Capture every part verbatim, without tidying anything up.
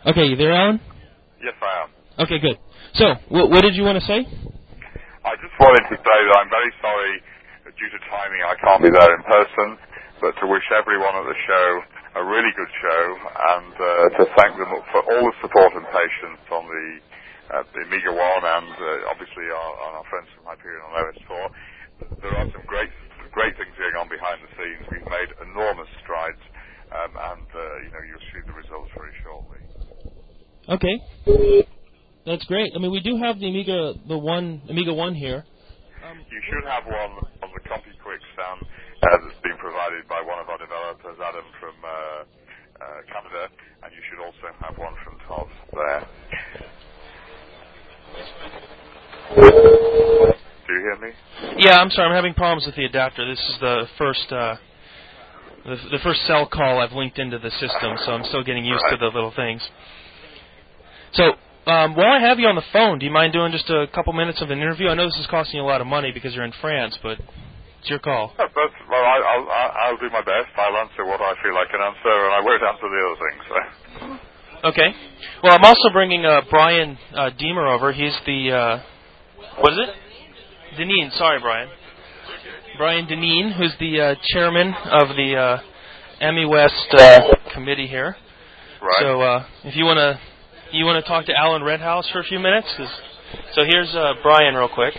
Okay, you there, Alan? Yes, I am. Okay, good. So, wh- what did you want to say? I just wanted to say that I'm very sorry that due to timing I can't be there in person, but to wish everyone at the show a really good show and uh, to thank them for all the support and patience on the, uh, the Amiga one and uh, obviously our, our friends from Hyperion on O S four. There are some great great things going on behind the scenes. We've made enormous strides, um, and uh, you know you'll see the results very shortly. Okay, that's great. I mean, we do have the Amiga, the one Amiga one here. Um, you should have one on the CompuQuick stand uh, that's been provided by one of our developers, Adam from uh, uh, Canada, and you should also have one from Todd there. Do you hear me? Yeah, I'm sorry. I'm having problems with the adapter. This is the first uh, the, the first cell call I've linked into the system, so I'm still getting used right. to the little things. So, um, while I have you on the phone, do you mind doing just a couple minutes of an interview? I know this is costing you a lot of money because you're in France, but it's your call. Yeah, but, well, I, I'll, I'll do my best. I'll answer what I feel I can answer, and I won't answer the other things. So. Okay. Well, I'm also bringing uh, Brian uh, Deemer over. He's the, uh, what is it? Deneen, sorry, Brian. Brian Deneen, who's the uh, chairman of the uh, M E West uh, committee here. Right. So uh, if you want to you want to talk to Alan Redhouse for a few minutes, 'cause, so here's uh, Brian real quick.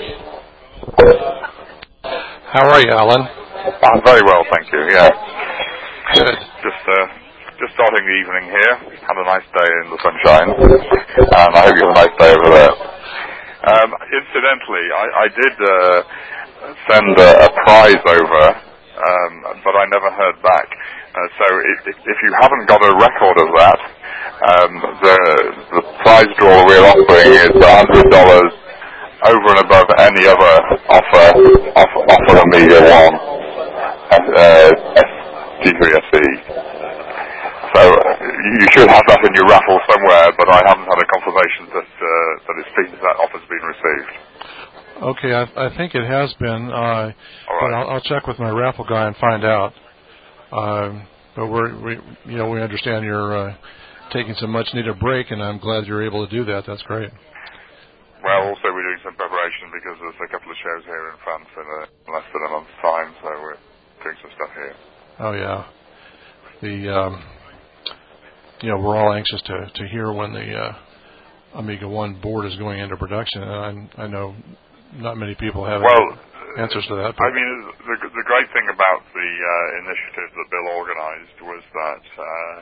How are you, Alan? I'm very well, thank you. Yeah. Good. Just uh, just starting the evening here. Had a nice day in the sunshine, and I hope you have a nice day over there. Um, incidentally, I, I did uh, send a, a prize over, um, but I never heard back. Uh, so if, if you haven't got a record of that, um, the, the prize draw we're offering is one hundred dollars over and above any other offer, offer, offer Amiga one, uh, G three S E. So you should have that in your raffle somewhere, but I haven't had a confirmation that uh, that it's been that offer's been received. Okay, I, I think it has been, uh, All right. but I'll, I'll check with my raffle guy and find out. Um, but we're, we, you know, we understand you're uh, taking some much-needed break, and I'm glad you're able to do that. That's great. Well, also we're doing some preparation because there's a couple of shows here in France in a, less than a month's time, so we're doing some stuff here. Oh yeah, the um, you know we're all anxious to, to hear when the uh, Amiga one board is going into production, and I, I know not many people have well, answers to that. But I mean, the, the great thing about the uh, initiative that Bill organised was that uh,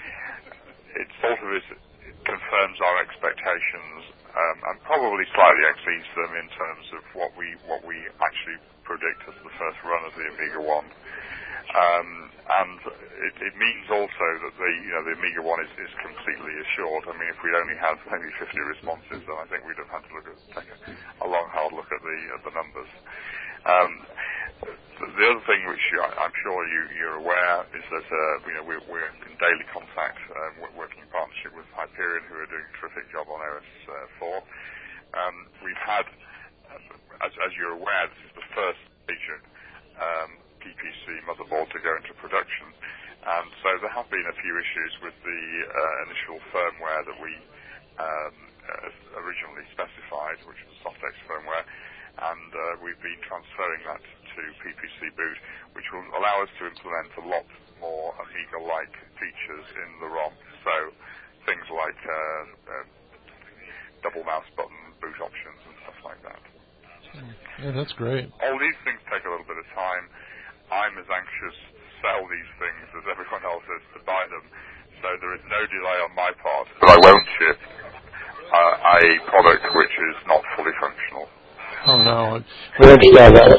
it sort of is, it confirms our expectations um, and probably slightly exceeds them in terms of what we what we actually predict as the first run of the Amiga one. Um, and it, it means also that the you know the Amiga one is, is completely assured. I mean, if we'd only had maybe fifty responses, then I think we'd have had to look at take a, a long hard look at the at the numbers. Um, the, the other thing which I, I'm sure you, you're aware is that uh, you know we're, we're in daily contact, um, we're working in partnership with Hyperion, who are doing a terrific job on O S four. Um, we've had, as, as you're aware, this is the first major um, P P C motherboard to go into production, and so there have been a few issues with the uh, initial firmware that we um, uh, originally specified, which was Softex firmware, and uh, we've been transferring that to P P C boot, which will allow us to implement a lot more Amiga-like features in the ROM. So things like uh, uh, double mouse button boot options and stuff like that. Yeah, that's great. All these things take a little bit of time. I'm as anxious to sell these things as everyone else is to buy them, so there is no delay on my part. But I won't ship uh, a product which is not fully functional. Oh no, we understand that.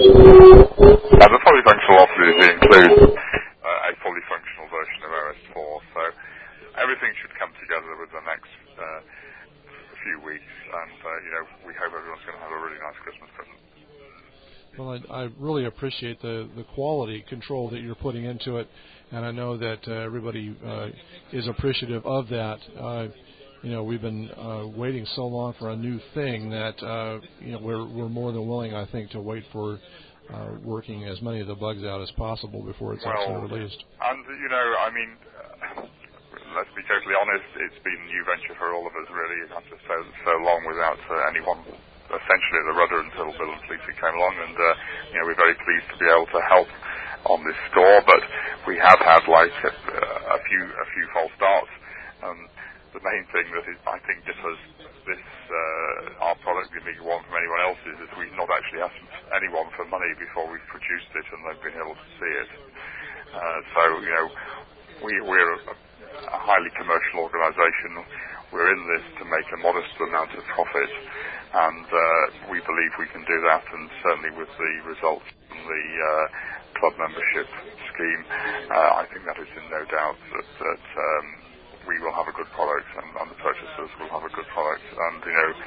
And the fully functional obviously includes uh, a fully functional version of O S four, so everything should come together within the next uh, few weeks, and uh, you know we hope everyone's going to have a really nice Christmas present. Well, I, I really appreciate the, the quality control that you're putting into it, and I know that uh, everybody uh, is appreciative of that. Uh, you know, we've been uh, waiting so long for a new thing that uh, you know we're we're more than willing, I think, to wait for uh, working as many of the bugs out as possible before it's well, actually released. And you know, I mean, let's be totally honest, it's been a new venture for all of us, really, after so, so long without uh, anyone essentially at the rudder until Bill and Fleetwood came along, and uh, you know, we're very pleased to be able to help on this score, but we have had like a, a few a few false starts. Um, the main thing that is, I think differs this uh, our product, the Amiga One, from anyone else's is we've not actually asked anyone for money before we've produced it and they've been able to see it. Uh, so, you know, we, we're a, a highly commercial organisation. We're in this to make a modest amount of profit, and uh, we believe we can do that, and certainly with the results from the uh, club membership scheme, uh, I think that is in no doubt that, that um, we will have a good product, and, and the purchasers will have a good product. And, you know,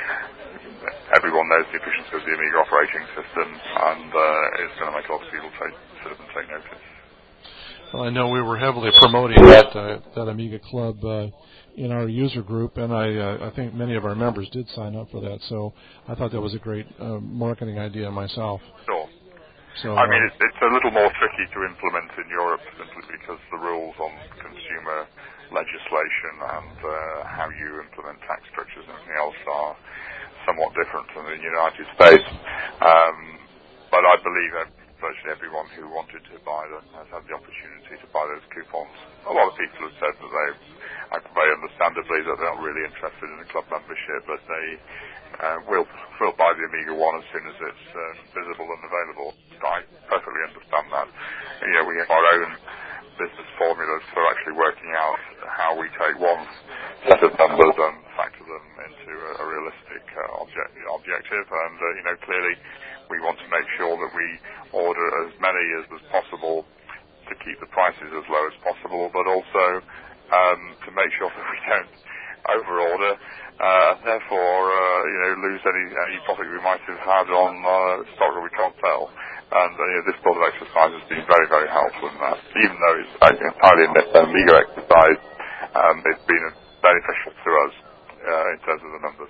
everyone knows the efficiency of the Amiga operating system, and uh, it's going to make a lot of people take, sit up and take notice. Well, I know we were heavily promoting that, uh, that Amiga Club uh, in our user group, and I, uh, I think many of our members did sign up for that, so I thought that was a great uh, marketing idea myself. Sure. So, I mean, uh, it's, it's a little more tricky to implement in Europe simply because the rules on consumer legislation and uh, how you implement tax structures and everything else are somewhat different from the United States. Um, but I believe that virtually everyone who wanted to buy them has had the opportunity to buy those coupons. A lot of people have said that they, very understandably, that they're not really interested in the club membership, but they uh, will, will buy the Amiga One as soon as it's uh, visible and available. I perfectly understand that. You know, we have our own business formulas for actually working out how we take one set of numbers and factor them into a, a realistic uh, object, objective. And, uh, you know, clearly we want to make sure that we order as many as, as possible to keep the prices as low as possible, but also um, to make sure that we don't over-order, uh, and therefore, uh, you know, lose any, any profit we might have had on uh, stock that we can't sell. And uh, you know, this sort of exercise has been very, very helpful in that. Even though it's uh, entirely an Amiga exercise, um, it's been beneficial to us uh, in terms of the numbers.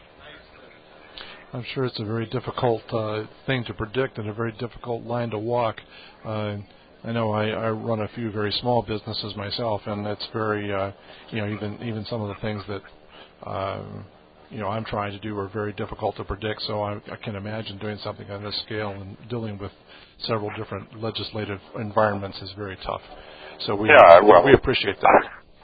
I'm sure it's a very difficult uh, thing to predict and a very difficult line to walk. Uh, I know I, I run a few very small businesses myself, and it's very, uh, you know, even even some of the things that, uh, you know, I'm trying to do are very difficult to predict. So I, I can imagine doing something on this scale and dealing with several different legislative environments is very tough. So we yeah, well, we appreciate that.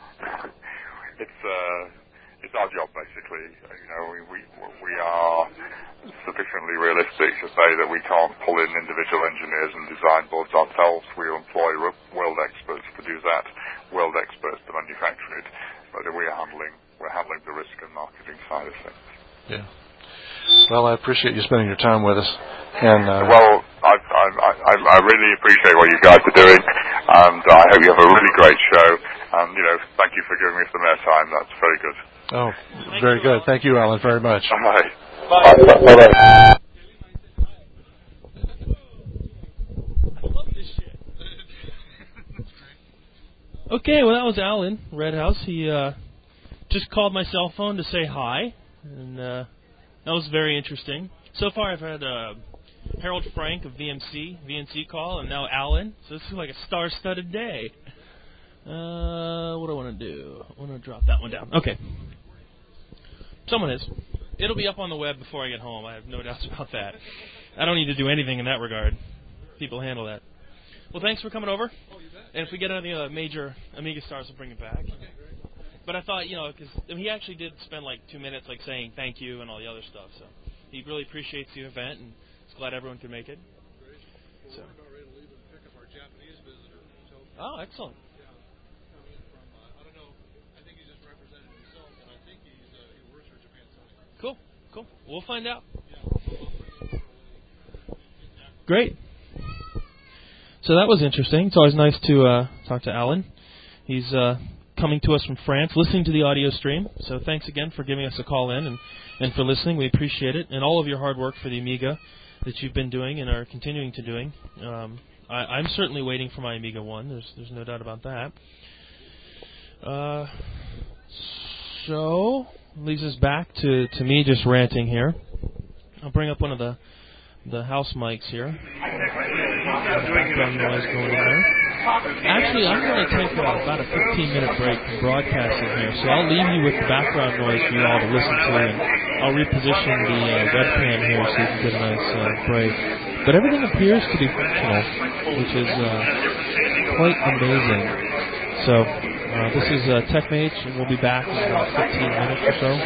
It's uh, it's our job basically. You know, we we we are sufficiently realistic to say that we can't pull in individual engineers and design boards ourselves. We employ world experts to do that, world experts to manufacture it. But we are handling we're handling the risk and marketing side of things. Yeah. Well, I appreciate you spending your time with us. And uh, well, I, I I I really appreciate what you guys are doing, and I hope you have a really great show. And you know, thank you for giving me some airtime. That's very good. Oh, very good. Thank you, Alan, very much. All right. Bye. Bye. Bye. I love this shit. Okay, well, that was Alan Redhouse. He uh, just called my cell phone to say hi, and uh, that was very interesting. So far, I've had uh, Harold Frank of V M C, V N C call, and now Alan. So this is like a star-studded day. Uh, what do I want to do? I want to drop that one down. Okay. Someone is. It'll be up on the web before I get home. I have no doubts about that. I don't need to do anything in that regard. People handle that. Well, thanks for coming over. And if we get any uh, major Amiga stars, we'll bring it back. But I thought, you know, because I mean, he actually did spend like two minutes like saying thank you and all the other stuff. So he really appreciates the event and is glad everyone could make it. So. Oh, excellent. Cool, cool. We'll find out. Great. So that was interesting. It's always nice to uh, talk to Alan. He's uh, coming to us from France, listening to the audio stream. So thanks again for giving us a call in and, and for listening. We appreciate it. And all of your hard work for the Amiga that you've been doing and are continuing to doing. Um, I, I'm certainly waiting for my Amiga One. There's there's no doubt about that. Uh, so... leads us back to, to me just ranting here. I'll bring up one of the the house mics here. Background noise going in there. Actually, I'm going to take uh, about a fifteen minute break from broadcasting here, so I'll leave you with the background noise for you all to listen to, and I'll reposition the uh, webcam here so you can get a nice uh, break. But everything appears to be functional, which is uh, quite amazing. So uh, this is uh, TechMage, and we'll be back in about fifteen minutes or so.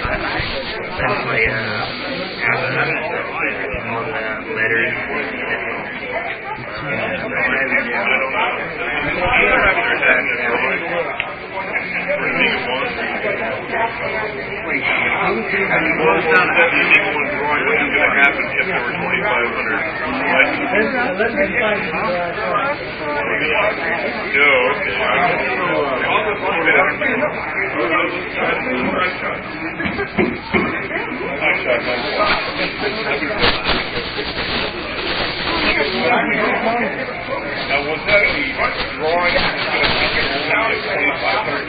Now, was that a drawing that's going to make it sound twenty-five hundred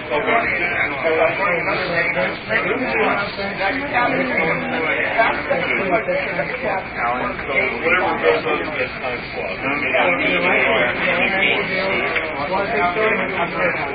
so whatever goes on in this time slot.